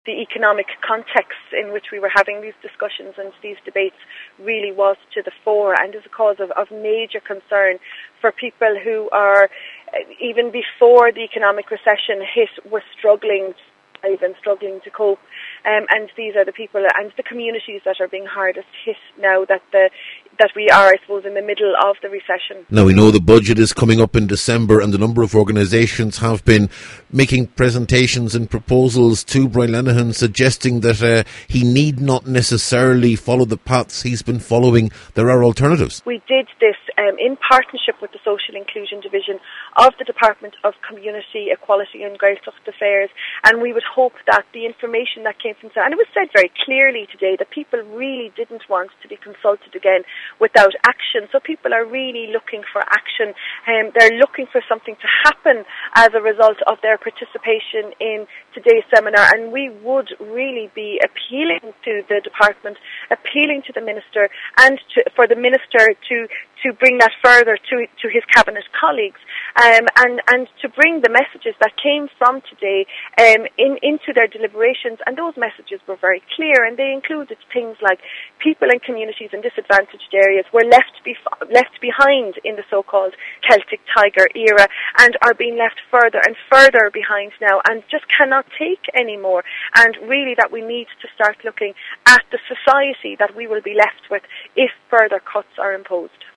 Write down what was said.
the economic context in which we were having these discussions and these debates really was to the fore, and is a cause of major concern for people who are, even before the economic recession hit, were struggling to cope. And these are the people and the communities that are being hardest hit now that we are, I suppose, in the middle of the recession. Now, we know the budget is coming up in December, and a number of organisations have been making presentations and proposals to Brian Lenihan, suggesting that he need not necessarily follow the paths he's been following. There are alternatives. We did this in partnership with the Social Inclusion Division of the Department of Community, Equality and Gaeltacht Affairs, and we would hope that the information that came from that, and it was said very clearly today that people really didn't want to be consulted again without action. So people are really looking for action. They're looking for something to happen as a result of their participation in today's seminar, and we would really be appealing to the department, appealing to the minister, and for the minister to bring that further to his cabinet colleagues, and to bring the messages that came from today into their deliberations. And those messages were very clear, and they included things like people in communities in disadvantaged areas were left behind in the so-called Celtic Tiger era, and are being left further and further behind now, and just cannot take anymore. And really that we need to start looking at the society that we will be left with if further cuts are imposed.